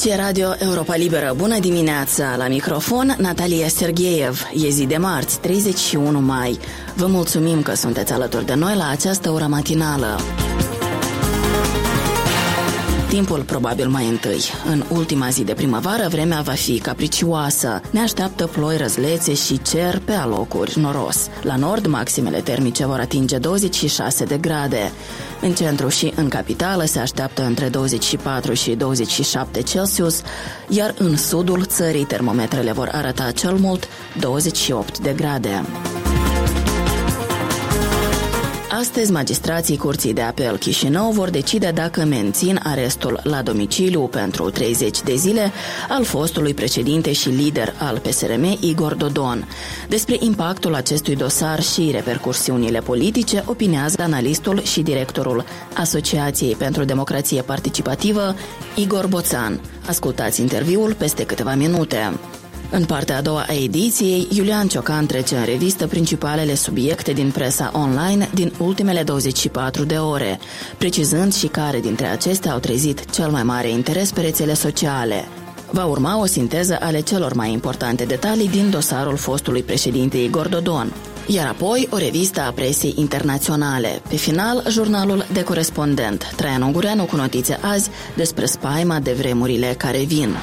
Aici e Radio Europa Liberă. Bună dimineața! La microfon, Natalia Sergeev. E zi de marți, 31 mai. Vă mulțumim că sunteți alături de noi la această oră matinală. Timpul probabil mai întâi. În ultima zi de primăvară, vremea va fi capricioasă. Ne așteaptă ploi răzlețe și cer pe alocuri noros. La nord, maximele termice vor atinge 26 de grade. În centru și în capitală se așteaptă între 24 și 27 Celsius, iar în sudul țării termometrele vor arăta cel mult 28 de grade. Astăzi, magistrații Curții de Apel Chișinău vor decide dacă mențin arestul la domiciliu pentru 30 de zile al fostului președinte și lider al PSRM, Igor Dodon. Despre impactul acestui dosar și repercursiunile politice opinează analistul și directorul Asociației pentru Democrație Participativă, Igor Boțan. Ascultați interviul peste câteva minute. În partea a doua a ediției, Iulian Ciocan trece în revistă principalele subiecte din presa online din ultimele 24 de ore, precizând și care dintre acestea au trezit cel mai mare interes pe rețele sociale. Va urma o sinteză ale celor mai importante detalii din dosarul fostului președinte Igor Dodon, iar apoi o revistă a presei internaționale. Pe final, jurnalul de corespondent, Traian Ungureanu cu notițe azi despre spaima de vremurile care vin.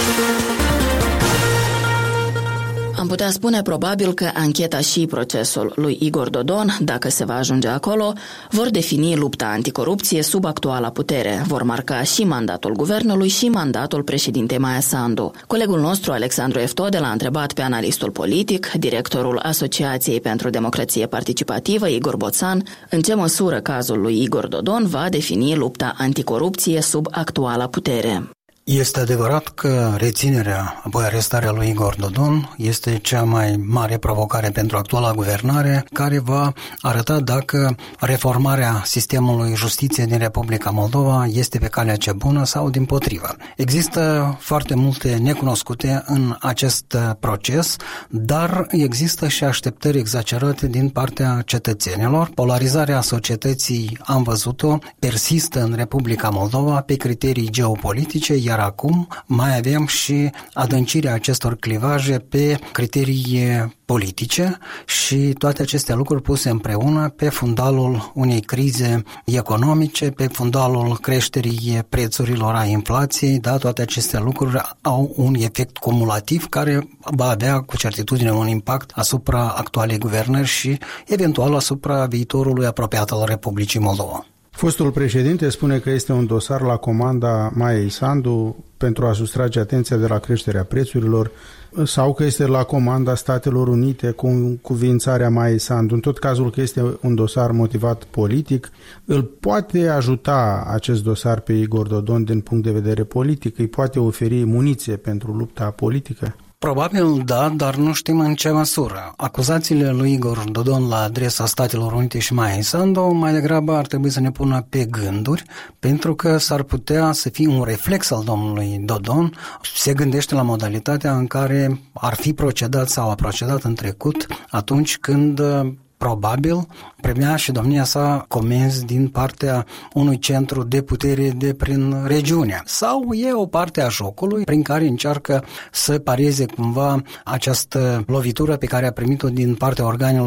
Am putea spune probabil că ancheta și procesul lui Igor Dodon, dacă se va ajunge acolo, vor defini lupta anticorupție sub actuala putere. Vor marca și mandatul guvernului și mandatul președintei Maia Sandu. Colegul nostru, Alexandru Eftode, l-a întrebat pe analistul politic, directorul Asociației pentru Democrație Participativă, Igor Boțan, în ce măsură cazul lui Igor Dodon va defini lupta anticorupție sub actuala putere. Este adevărat că reținerea, apoi arestarea lui Igor Dodon este cea mai mare provocare pentru actuala guvernare, care va arăta dacă reformarea sistemului justiție din Republica Moldova este pe calea cea bună sau dimpotrivă. Există foarte multe necunoscute în acest proces, dar există și așteptări exagerate din partea cetățenilor. Polarizarea societății, am văzut-o, persistă în Republica Moldova pe criterii geopolitice, iar acum mai avem și adâncirea acestor clivaje pe criterii politice și toate aceste lucruri puse împreună pe fundalul unei crize economice, pe fundalul creșterii prețurilor, a inflației, da, toate aceste lucruri au un efect cumulativ care va avea cu certitudine un impact asupra actualei guvernări și eventual asupra viitorului apropiat al Republicii Moldova. Fostul președinte spune că este un dosar la comanda Maiei Sandu pentru a sustrage atenția de la creșterea prețurilor sau că este la comanda Statelor Unite cu încuviințarea Maiei Sandu. În tot cazul că este un dosar motivat politic, îl poate ajuta acest dosar pe Igor Dodon din punct de vedere politic? Îi poate oferi muniție pentru lupta politică? Probabil da, dar nu știm în ce măsură. Acuzațiile lui Igor Dodon la adresa Statelor Unite și Maia Sandu mai degrabă ar trebui să ne pună pe gânduri, pentru că s-ar putea să fie un reflex al domnului Dodon. Se gândește la modalitatea în care ar fi procedat sau a procedat în trecut atunci când probabil primea și domnia sa comenzi din partea unui centru de putere de prin regiune. Sau e o parte a jocului prin care încearcă să pareze cumva această lovitură pe care a primit-o din partea organelor